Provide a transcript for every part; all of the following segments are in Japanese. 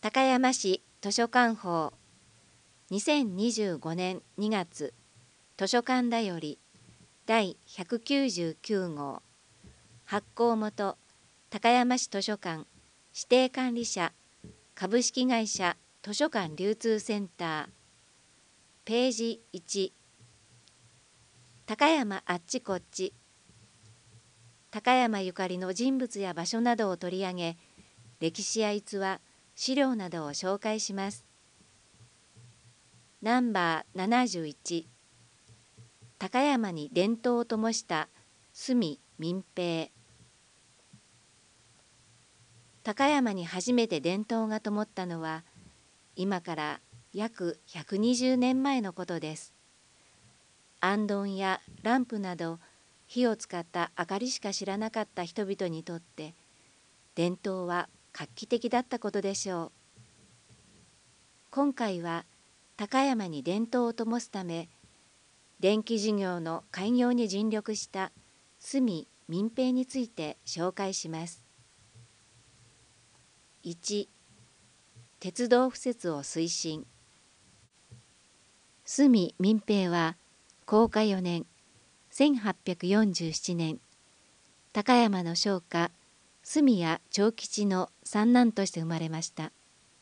高山市図書館法2025年2月図書館だより第199号発行元高山市図書館指定管理者株式会社図書館流通センターページ1高山あっちこっち高山ゆかりの人物や場所などを取り上げ歴史や逸話資料などを紹介します。ナンバー71高山に伝統を灯した角民兵。高山に初めて伝統が灯ったのは今から約120年前のことです。あんどんやランプなど火を使った明かりしか知らなかった人々にとって伝統は画期的だったことでしょう。今回は高山に伝統を灯すため電気事業の開業に尽力した角民兵について紹介します。1、鉄道敷設を推進。角民兵は弘化4年1847年高山の商家角谷長吉の三男として生まれました。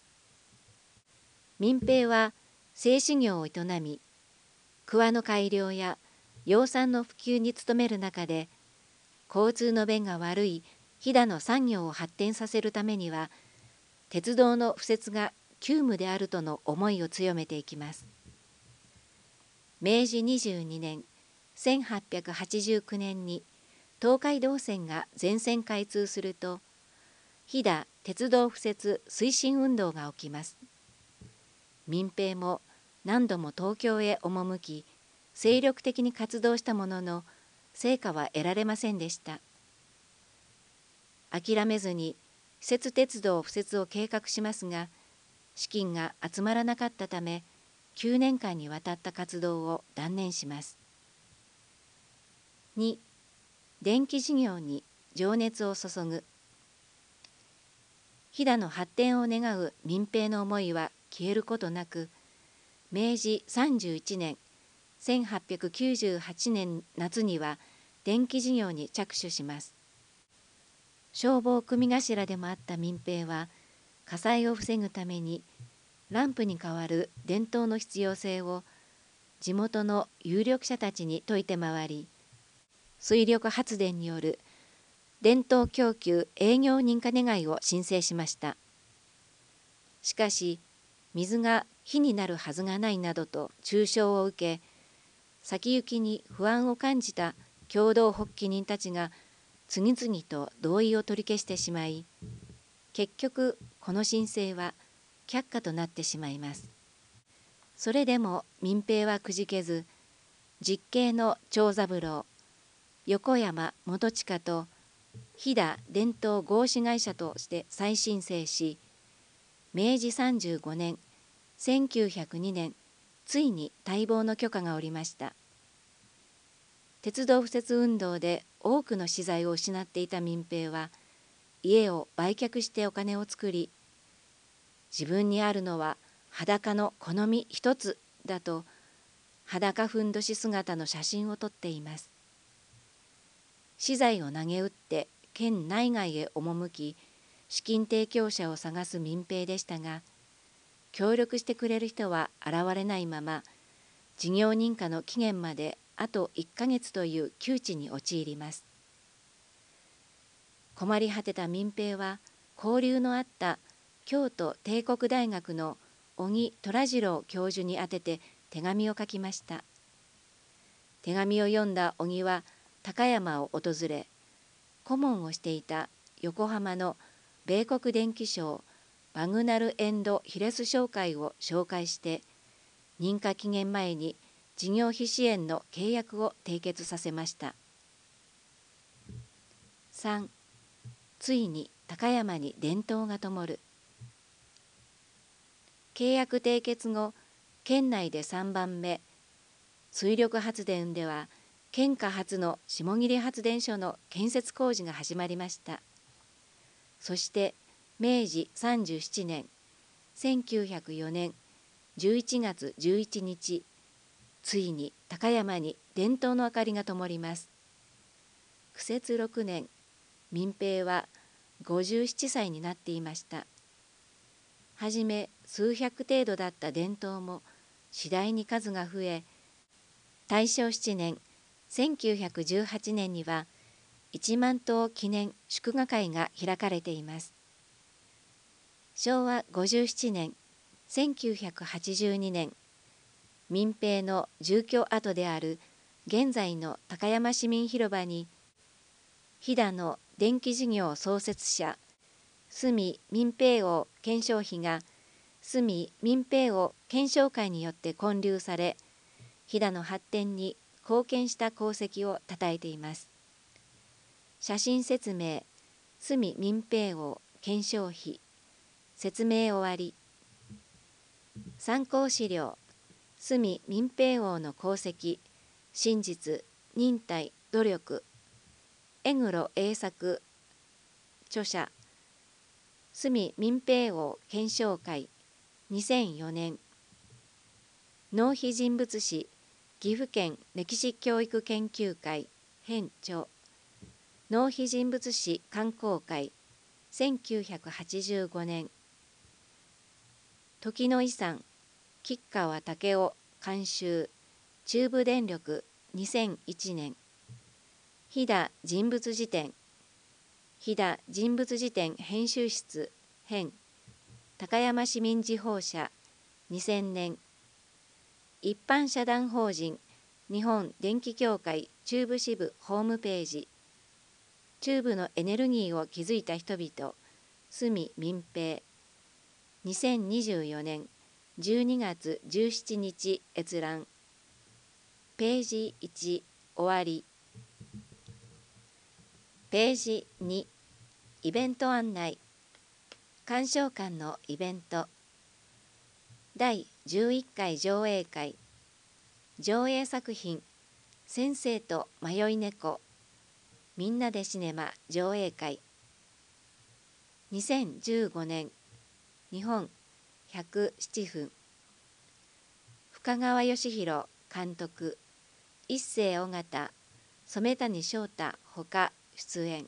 民兵は製紙業を営み桑の改良や養蚕の普及に努める中で交通の便が悪い飛騨の産業を発展させるためには鉄道の敷設が急務であるとの思いを強めていきます。明治22年1889年に東海道線が全線開通すると飛騨鉄道敷設推進運動が起きます。民兵も何度も東京へ赴き精力的に活動したものの成果は得られませんでした。諦めずに私設鉄道敷設を計画しますが資金が集まらなかったため9年間にわたった活動を断念します。2、電気事業に情熱を注ぐ。飛騨の発展を願う民兵の思いは消えることなく明治31年1898年夏には電気事業に着手します。消防組頭でもあった民兵は火災を防ぐためにランプに代わる電灯の必要性を地元の有力者たちに説いて回り水力発電による電灯供給営業認可願を申請しました。しかし水が火になるはずがないなどと中傷を受け先行きに不安を感じた共同発起人たちが次々と同意を取り消してしまい結局この申請は却下となってしまいます。それでも民兵はくじけず実刑の長三郎横山元親と飛騨伝統合資会社として再申請し明治35年1902年ついに待望の許可が下りました。鉄道敷設運動で多くの資材を失っていた民兵は家を売却してお金を作り自分にあるのは裸の好み一つだと裸ふんどし姿の写真を撮っています。資材を投げ打って県内外へ赴き資金提供者を探す民兵でしたが協力してくれる人は現れないまま事業認可の期限まであと1ヶ月という窮地に陥ります。困り果てた民兵は交流のあった京都帝国大学の小木虎次郎教授に宛てて手紙を書きました。手紙を読んだ小木は高山を訪れ顧問をしていた横浜の米国電気商バグナル・エンド・ヒレス商会を紹介して認可期限前に事業費支援の契約を締結させました。3. ついに高山に伝統が灯る。契約締結後県内で3番目水力発電では県下初の下切発電所の建設工事が始まりました。そして明治37年 1904年11月11日、ついに高山に伝統の明かりが灯ります。苦節6年、民兵は57歳になっていました。はじめ数百程度だった伝統も次第に数が増え、大正7年1918年には1万頭記念祝賀会が開かれています。昭和57年1982年、民兵の住居跡である現在の高山市民広場に、飛騨の電気事業創設者住民兵王顕彰碑が住民兵王顕彰会によって建立され、飛騨の発展に貢献した功績をたたえています。写真説明、住民兵王顕彰碑、説明終わり。参考資料、住民兵王の功績、真実、忍耐、努力、江黒栄作、著者、住民兵王顕彰会、2004年。納碑人物誌、岐阜県歴史教育研究会、編著。納碑人物誌観光会、1985年。時の遺産、吉川武雄監修、中部電力、2001年。飛騨人物辞典、飛騨人物辞典編集室、編、高山市民時報社、2000年。一般社団法人日本電気協会中部支部ホームページ、中部のエネルギーを築いた人々、住民兵、2024年12月17日閲覧。ページ1、終わり。ページ2、イベント案内。鑑賞館のイベント。第11回上映会。上映作品、先生と迷い猫。みんなでシネマ上映会。2015年、日本107分。深川義弘監督、一世尾形、染谷翔太ほか出演。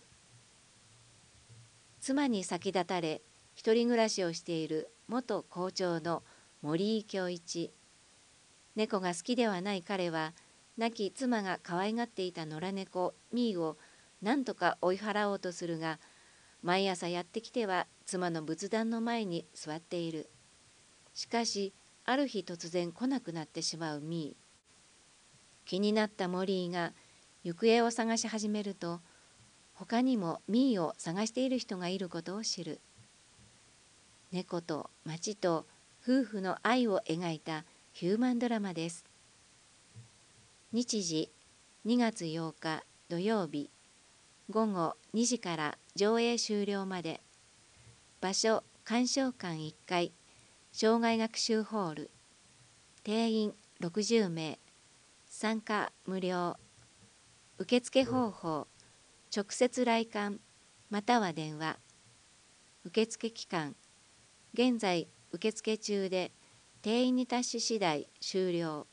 妻に先立たれ一人暮らしをしている元校長の森井恭一。猫が好きではない彼は、亡き妻が可愛がっていた野良猫ミーを何とか追い払おうとするが、毎朝やってきては妻の仏壇の前に座っている。しかしある日突然来なくなってしまうミー。気になった森井が行方を探し始めると、他にもミーを探している人がいることを知る。猫と町と夫婦の愛を描いたヒューマンドラマです。日時2月8日土曜日、午後2時から上映終了まで。場所、鑑賞館1階、生涯学習ホール。定員60名。参加無料。受付方法、直接来館または電話。受付期間、現在受付中で定員に達し次第終了。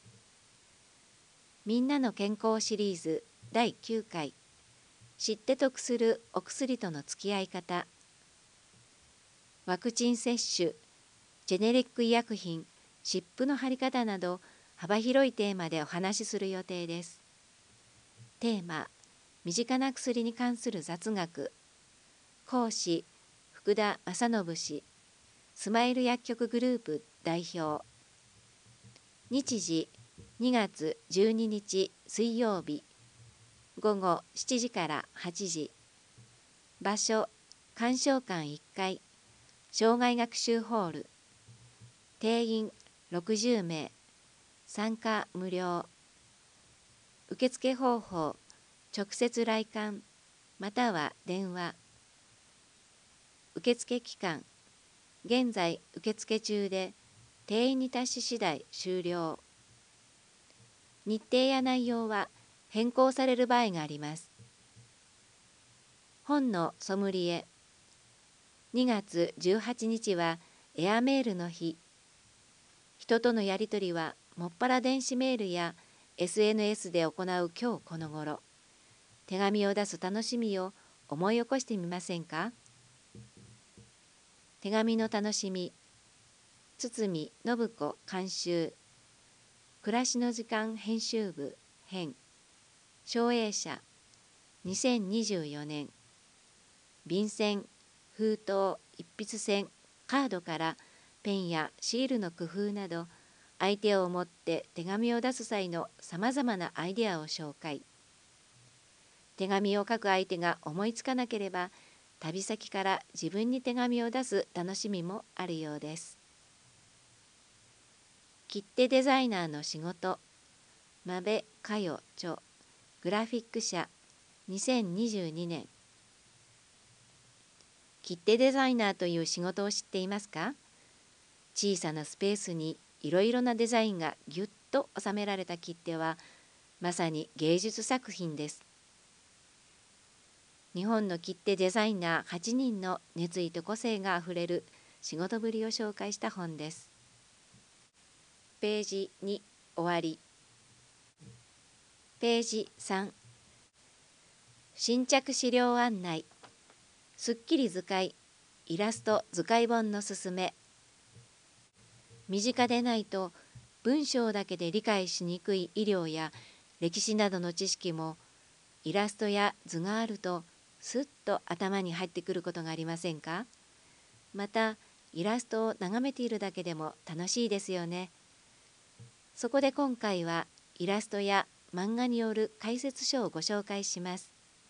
みんなの健康シリーズ第9回。知って得するお薬との付き合い方。ワクチン接種、ジェネリック医薬品、湿布の貼り方など幅広いテーマでお話しする予定です。テーマ、身近な薬に関する雑学。講師、福田正信氏、スマイル薬局グループ代表。日時、2月12日水曜日、午後7時から8時。場所、鑑賞館1階、生涯学習ホール。定員60名。参加無料。受付方法、直接来館または電話。受付期間、現在受付中で定員に達し次第終了。日程や内容は変更される場合があります。本のソムリエ。2月18日はエアメールの日。人とのやりとりはもっぱら電子メールや SNS で行う今日この頃、手紙を出す楽しみを思い起こしてみませんか？手紙の楽しみ、堤信子監修、暮らしの時間編集部編、照英社、2024年。便箋、封筒、一筆箋、カードからペンやシールの工夫など、相手を思って手紙を出す際のさまざまなアイデアを紹介。手紙を書く相手が思いつかなければ、旅先から自分に手紙を出す楽しみもあるようです。切手デザイナーの仕事、間部佳代著、グラフィック社、2022年。切手デザイナーという仕事を知っていますか？小さなスペースにいろいろなデザインがぎゅっと収められた切手は、まさに芸術作品です。日本の切手デザイナー8人の熱意と個性があふれる仕事ぶりを紹介した本です。ページ2、終わり。ページ3、新着資料案内。すっきり図解、イラスト図解本のすすめ。身近でないと文章だけで理解しにくい医療や歴史などの知識も、イラストや図があるとすっと頭に入ってくることがありませんか？またイラストを眺めているだけでも楽しいですよね。そこで今回はイラストや漫画による解説書をご紹介します。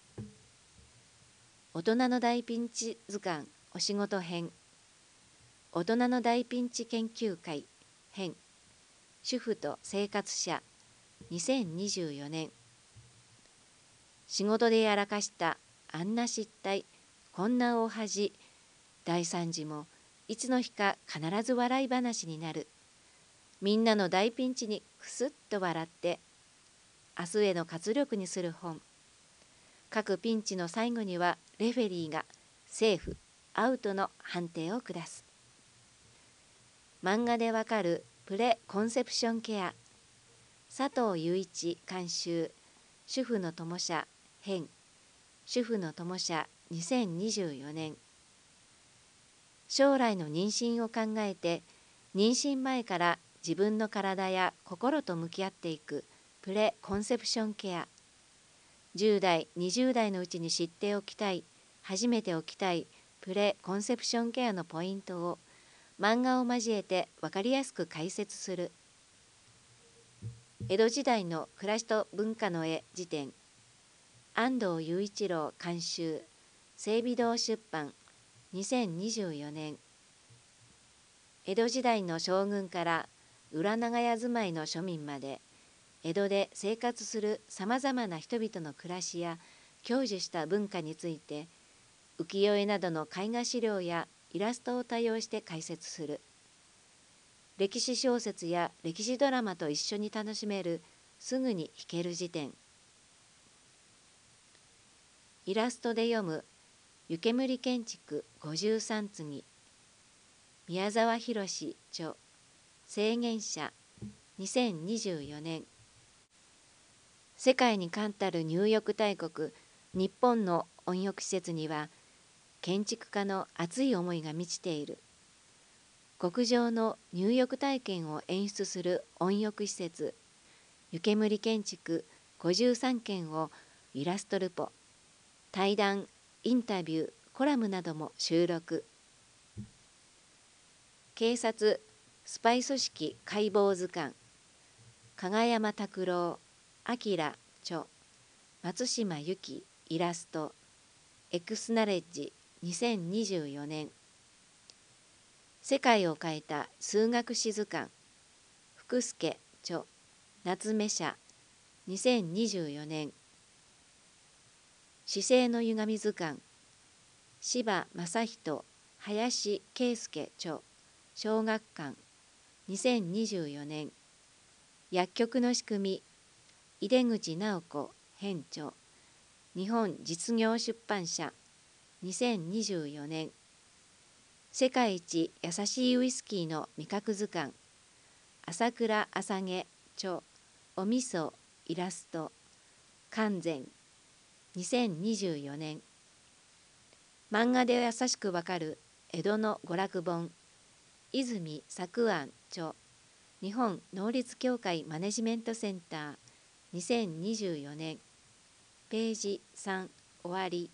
大人の大ピンチ図鑑お仕事編、大人の大ピンチ研究会編、主婦と生活者、2024年。仕事でやらかしたあんな失態、こんな大恥、大惨事もいつの日か必ず笑い話になる。みんなの大ピンチにくすっと笑って明日への活力にする本。各ピンチの最後にはレフェリーがセーフ、アウトの判定を下す。漫画でわかるプレコンセプションケア。佐藤雄一監修、主婦の友社編、主婦の友社2024年。将来の妊娠を考えて、妊娠前から自分の体や心と向き合っていくプレコンセプションケア。10代、20代のうちに知っておきたい、初めておきたいプレコンセプションケアのポイントを漫画を交えて分かりやすく解説する。江戸時代の暮らしと文化の絵辞典。安藤雄一郎監修、整備堂出版、2024年。江戸時代の将軍から裏長屋住まいの庶民まで、江戸で生活するさまざまな人々の暮らしや享受した文化について、浮世絵などの絵画資料やイラストを多用して解説する。歴史小説や歴史ドラマと一緒に楽しめるすぐに弾ける辞典。イラストで読む湯煙建築53次。宮沢博著、制限者、2024年。世界に冠たる入浴大国日本の温浴施設には、建築家の熱い思いが満ちている。極上の入浴体験を演出する温浴施設、湯煙建築53件をイラストルポ、対談、インタビュー、コラムなども収録。警察スパイ組織解剖図鑑、加賀山拓郎、明著、松島由紀イラスト、エクスナレッジ2024年。世界を変えた数学史図鑑、福助著、夏目社2024年。姿勢の歪み図鑑、柴正人、林圭介著、小学館2024年。薬局の仕組み、井出口直子編著、日本実業出版社2024年。 世界一優しいウイスキーの味覚図鑑、朝倉朝毛著、おみそイラスト、完全、2024年。漫画で優しくわかる江戸の娯楽本、泉作庵著、日本能率協会マネジメントセンター、2024年。ページ3、終わり。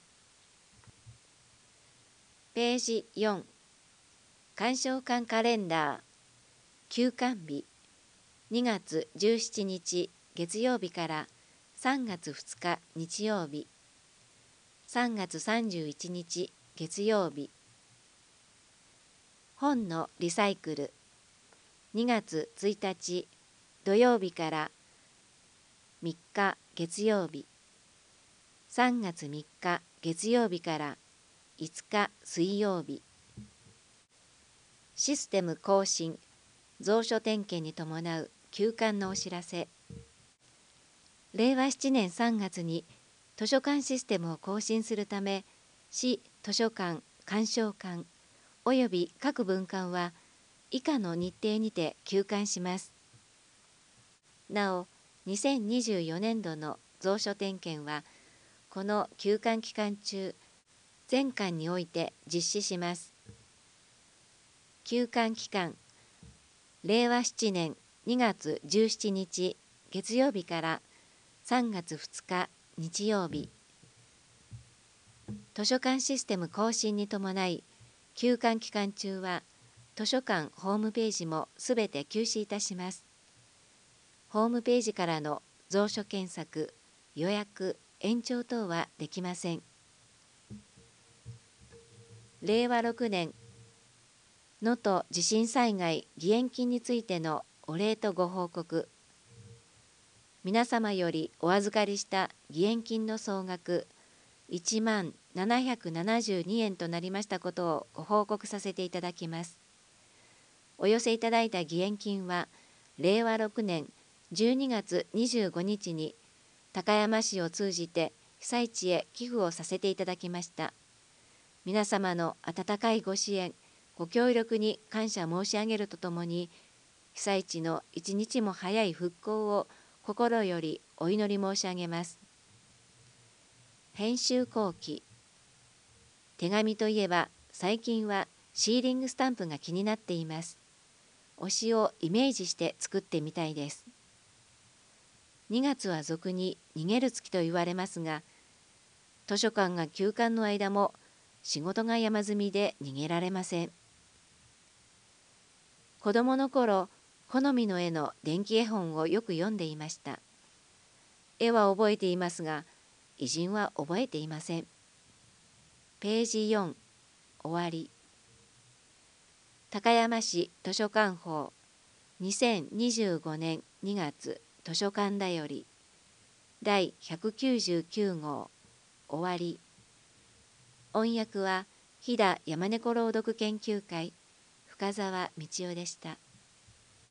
ページ4、鑑賞館カレンダー、休館日、2月17日月曜日から3月2日日曜日、3月31日月曜日。本のリサイクル、2月1日土曜日から3日月曜日、3月3日月曜日から5日水曜日。システム更新、蔵書点検に伴う休館のお知らせ。令和7年3月に図書館システムを更新するため、市図書館鑑賞館および各分館は以下の日程にて休館します。なお、2024年度の蔵書点検はこの休館期間中、全館において実施します。休館期間、令和7年2月17日月曜日から3月2日日曜日。図書館システム更新に伴い、休館期間中は図書館ホームページもすべて休止いたします。ホームページからの蔵書検索、予約、延長等はできません。令和6年能登地震災害義援金についてのお礼とご報告。皆様よりお預かりした義援金の総額1万772円となりましたことをご報告させていただきます。お寄せいただいた義援金は令和6年12月25日に高山市を通じて被災地へ寄付をさせていただきました。皆様の温かいご支援、ご協力に感謝申し上げるとともに、被災地の一日も早い復興を心よりお祈り申し上げます。編集後期。手紙といえば最近はシーリングスタンプが気になっています。推しをイメージして作ってみたいです。2月は俗に逃げる月と言われますが、図書館が休館の間も仕事が山積みで逃げられません。子供の頃、好みの絵の電気絵本をよく読んでいました。絵は覚えていますが、偉人は覚えていません。ページ4、終わり。高山市図書館法2025年2月図書館だより第199号終わり。音訳は飛騨山猫朗読研究会深澤道夫でした。